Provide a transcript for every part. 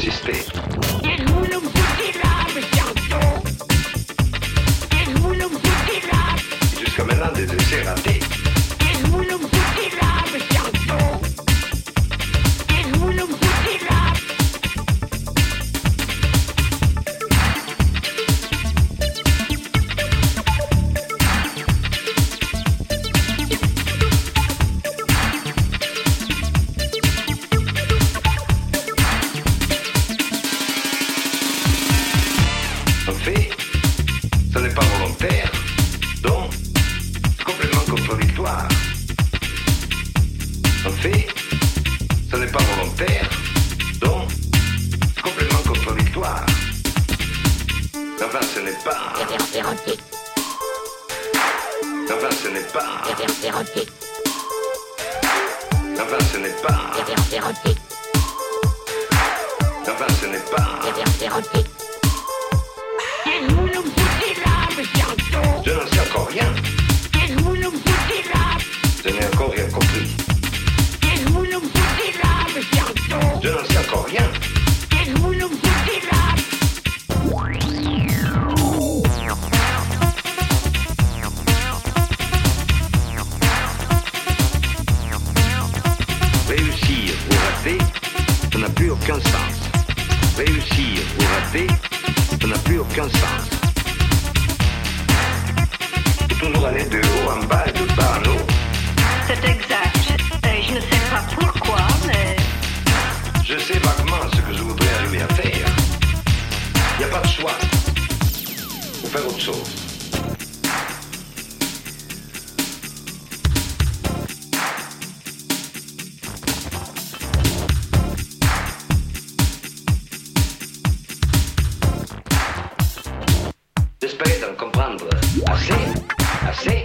insister. Jusqu'à maintenant, des essais ratés. En fait, ce n'est pas volontaire, donc c'est complètement contradictoire. En fait, ce n'est pas volontaire, donc c'est complètement contradictoire. Enfin, ce n'est pas... Érotique. Enfin, ce n'est pas... Érotique. Enfin, ce n'est pas... Érotique. Enfin, ce n'est pas... Érotique. Je n'en sais encore rien. Je n'ai encore rien compris. Je n'en sais encore rien. Réussir ou rater, ça n'a plus aucun sens. Réussir ou rater, ça n'a plus aucun sens. Faut toujours aller de haut en bas et de bas en haut. C'est exact. Je ne sais pas pourquoi, mais... Je sais vaguement ce que je voudrais arriver à faire. Il n'y a pas de choix. Faut faire autre chose. J'espérais d'en comprendre assez.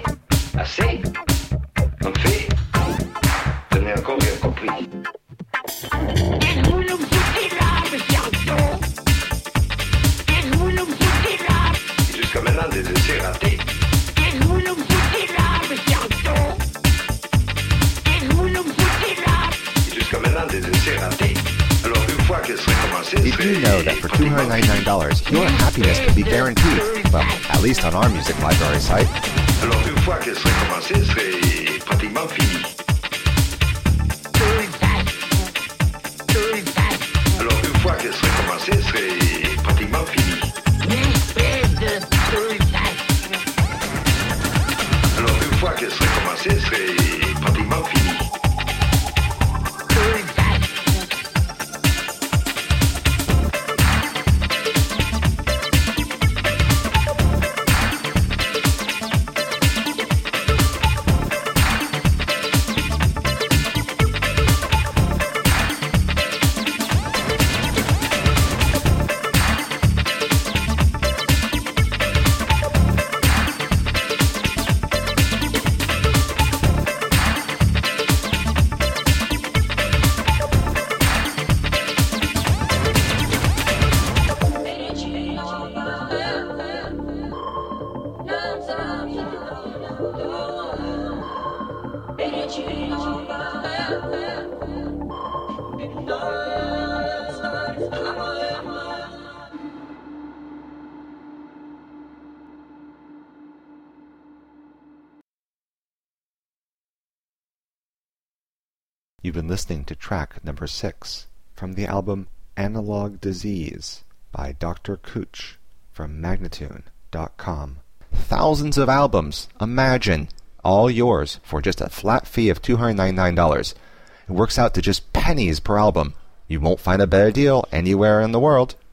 En fait, je n'ai encore rien compris. Et jusqu'à maintenant, des essais ratés. Et jusqu'à maintenant, des essais ratés. Alors, une fois qu'elle serait commencée, Did you know that for $299, your happiness can be guaranteed? Well, at least on our music library site. Alors, une fois qu'elle serait commencée, elle serait pratiquement finie. Alors, une fois qu'elle serait commencée, elle serait pratiquement finie. Alors, une fois qu'elle serait commencée, elle serait pratiquement finie. You've been listening to track number 6 from the album Analog Disease by Dr. Cooch from Magnatune.com. Thousands of albums, imagine, all yours for just a flat fee of $299. It works out to just pennies per album. You won't find a better deal anywhere in the world.